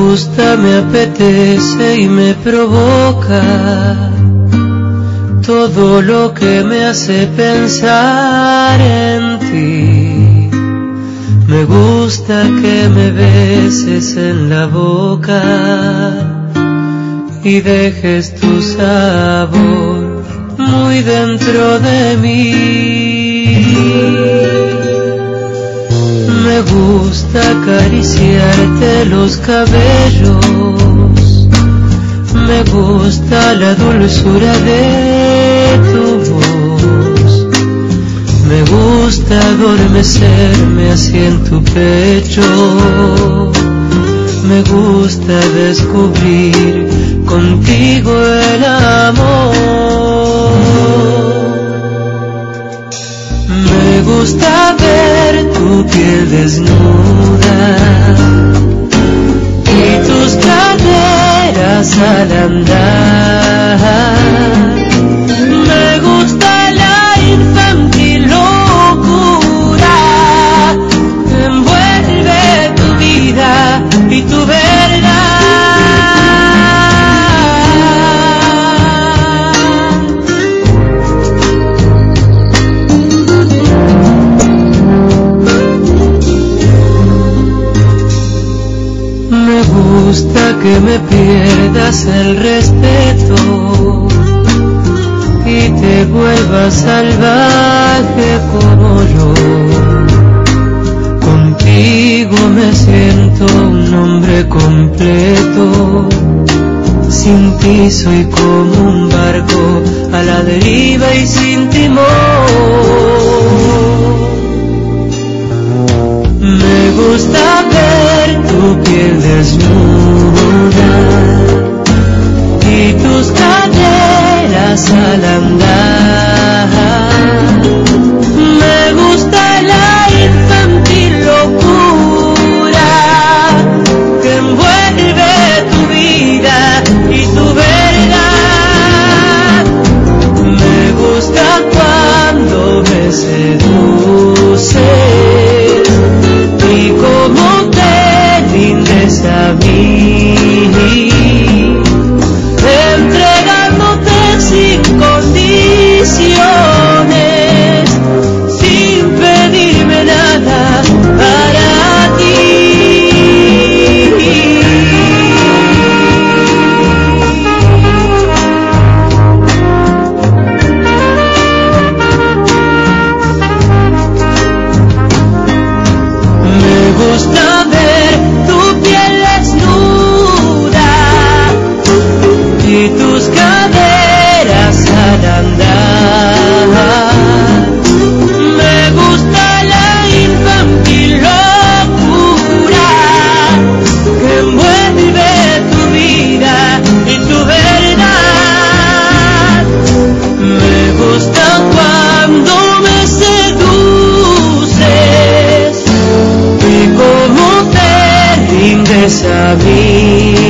gusta, me apetece y me provoca todo lo que me hace pensar en ti. Me gusta que me beses en la boca y dejes tu sabor muy dentro de mí. Me gusta acariciarte los cabellos, me gusta la dulzura de tu voz, me gusta adormecerme así en tu pecho, me gusta descubrir contigo el amor. Me gusta ver tu piel desnuda y tus caderas al andar. Me gusta la infantil locura que envuelve tu vida y tu verdad. Me gusta que me pierdas el respeto y te vuelvas salvaje como yo. Contigo me siento un hombre completo, sin ti soy como un barco a la deriva y sin timón. Me gusta ver tu piel desnuda y tus caderas al andar. Me gusta la infantil locura que envuelve tu vida y tu verdad. Me gusta cuando me seduces y cómo te rindes a mí, entregándote sin condiciones, sin pedirme nada para ti. Me gusta ver tu piel desnuda y tus caderas al andar. Me gusta la infantil locura que envuelve tu vida y tu verdad. Me gusta cuando me seduces y cómo te rindes a mí,